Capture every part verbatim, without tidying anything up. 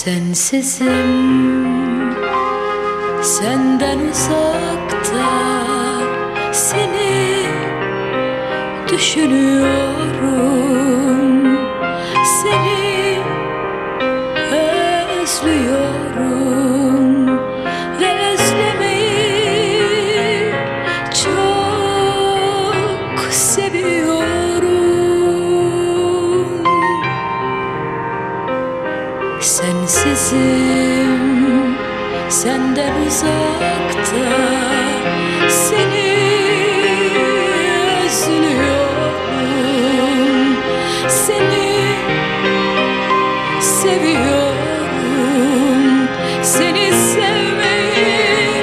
Sensizim, senden uzakta, seni düşünüyorum, seni özlüyorum ve özlemeyi çok seviyorum. Sensizim, senden uzakta, seni özlüyorum, seni seviyorum, seni sevmeyi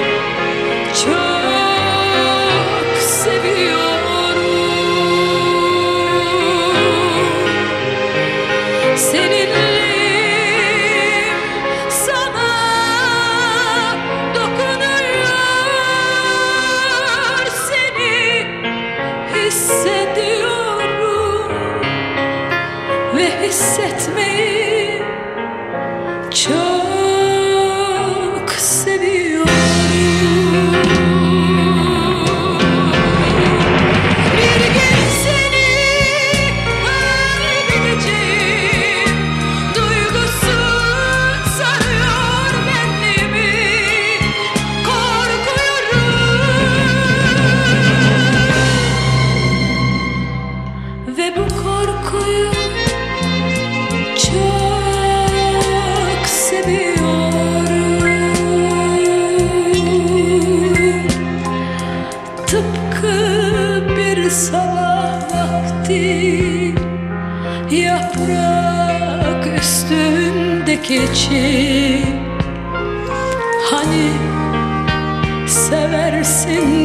çok seviyorum. Seninle hissetmeyi çok seviyorum. Bir gün seni kaybedeceğim duygusu sarıyor benimi, korkuyorum ve bu korkuyu çok seviyorum. Tıpkı bir sabah vakti yaprak üstündeki çiğ, hani seversin